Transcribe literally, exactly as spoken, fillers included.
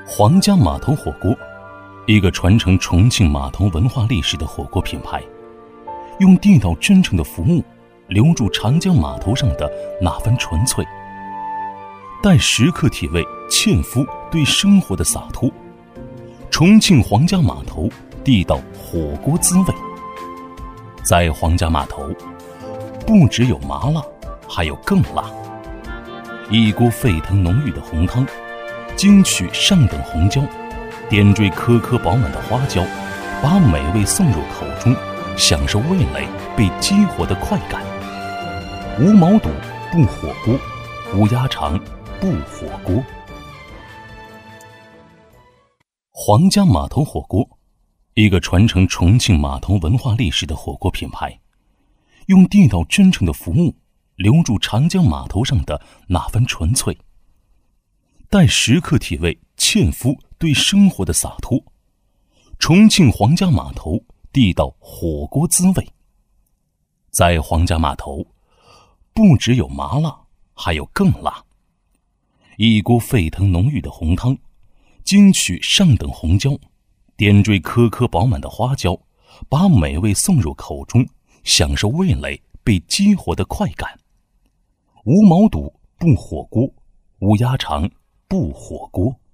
皇家码头火锅，一个传承重庆码头文化历史的火锅品牌，用地道真诚的服务留住长江码头上的那份纯粹，待食客体味纤夫对生活的洒脱。重庆皇家码头地道火锅滋味，在皇家码头不只有麻辣，还有更辣。一锅沸腾浓郁的红汤，精取上等红椒，点缀颗颗饱满的花椒，把美味送入口中，享受味蕾被激活的快感。无毛肚不火锅，无鸭肠不火锅。皇家码头火锅，一个传承重庆码头文化历史的火锅品牌，用地道真诚的服务留住长江码头上的那份纯粹，待食客体味纤夫对生活的洒脱。重庆皇家码头地道火锅滋味，在皇家码头不只有麻辣，还有更辣。一锅沸腾浓郁的红汤，精取上等红椒，点缀颗颗饱满的花椒，把美味送入口中，享受味蕾被激活的快感。无毛肚不火锅，无鸭肠不火锅。